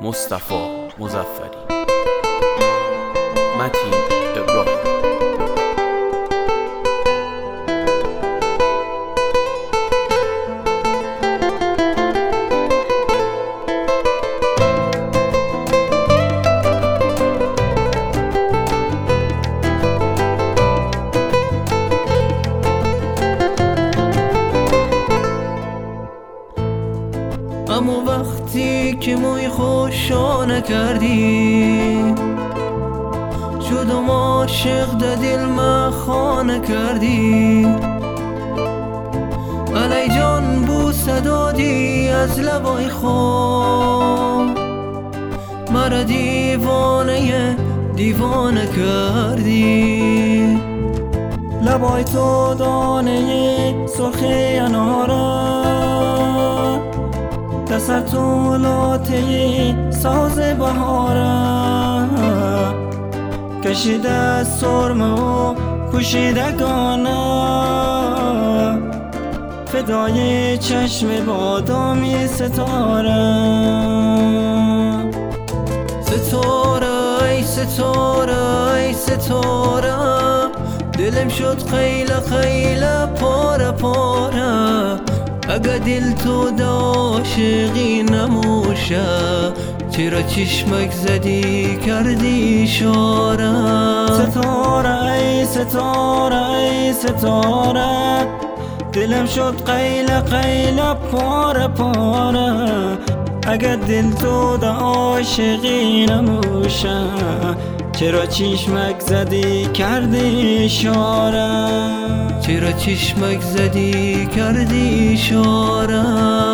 مصطفی مظفری. متین ابراهیم. اما وقتی که موی خوشا نکردی شدم عاشق ده دل مخانه کردی. علی جان بوسه دادی از لبای خود، مرا دیوانه کردی. لبای تو دانه سرخ اناره، دست تو لاته ساز بهاره، کشیده سرمه و پوشیدگانه، فدای چشم بادامی ستاره. ستاره ای ستاره ای ستاره، دلم شد خیله خیله پاره پاره. اگه دل تو ده عاشقی نموشه، چرا چشمک زدی کردی اشاره. ستاره ای ستاره ای ستاره، دلم شد قیله قیله پاره پاره. اگه دل تو ده عاشقی نموشه، چرا چشمک زدی کردی اشاره. چرا چشمک زدی کردی اشاره.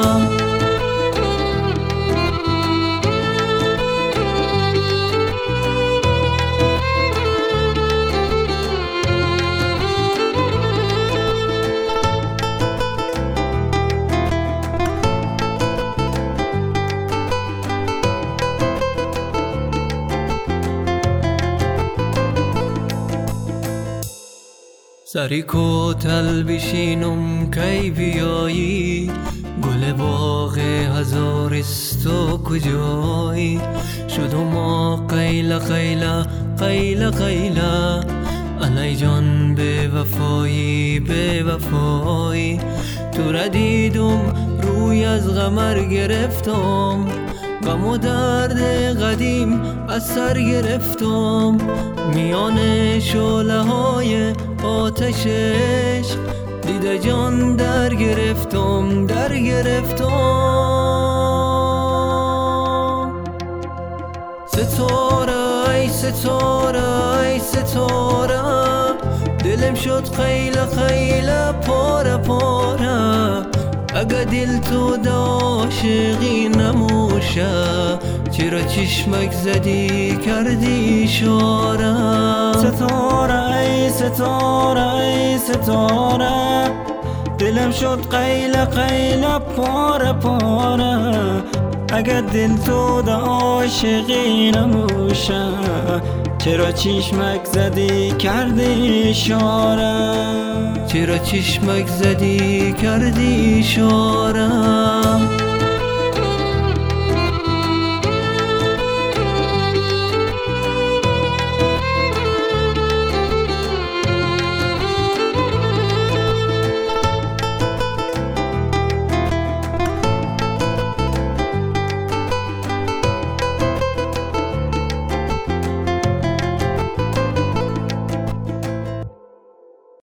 سری کوتل بشینم کی بیایی، گل باغ هزارستو کجایی. شدم قیله قیله قیله قیله، علی جان به وفایی به وفایی. تو را دیدم روی از غمر گرفتم، غم و درد قدیم از سر گرفتم. میان شعله های آتش عشق دیده جان در گرفتم در گرفتم. ستاره ای ستاره ای ستاره، دلم شد خیله خیله پاره پاره. اگه دل تو ده عاشقی نموشه، چرا چشمک زدی کردی اشاره. ستاره ای ستاره ای ستاره، دلم شد قیله قیله پاره پاره. اگه دل تو ده عاشقی نموشه، چرا چشمک زدی کردی اشاره. چرا چشمک زدی کردی اشاره.